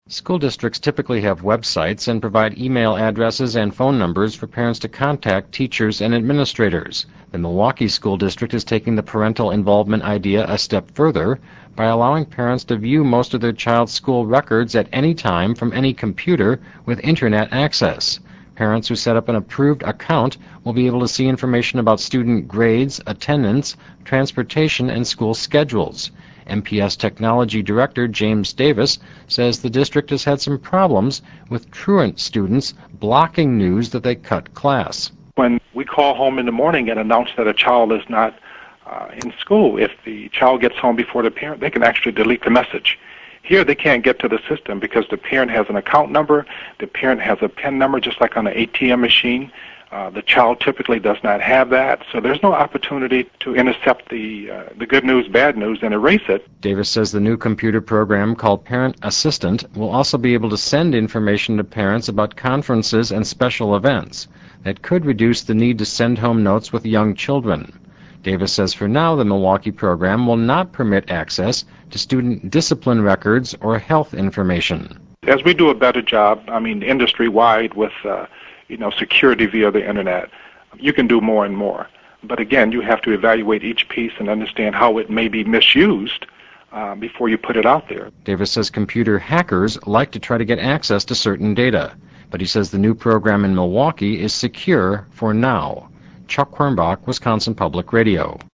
School districts typically have websites and provide email addresses and phone numbers for parents to contact teachers and administrators. The Milwaukee School District is taking the parental involvement idea a step further by allowing parents to view most of their child's school records at any time from any computer with internet access. Parents who set up an approved account will be able to see information about student grades, attendance, transportation, and school schedules. MPS Technology Director James Davis says the district has had some problems with truant students blocking news that they cut class. When we call home in the morning and announce that a child is not in school, if the child gets home before the parent, they can actually delete the message. Here they can't get to the system because the parent has an account number, the parent has a PIN number just like on an ATM machine. The child typically does not have that, so there's no opportunity to intercept the good news, bad news, and erase it. Davis says the new computer program called Parent Assistant will also be able to send information to parents about conferences and special events that could reduce the need to send home notes with young children. Davis says for now the Milwaukee program will not permit access to student discipline records or health information. As we do a better job, industry-wide with security via the internet, you can do more and more. But again, you have to evaluate each piece and understand how it may be misused before you put it out there. Davis says computer hackers like to try to get access to certain data, but he says the new program in Milwaukee is secure for now. Chuck Quirmbach, Wisconsin Public Radio.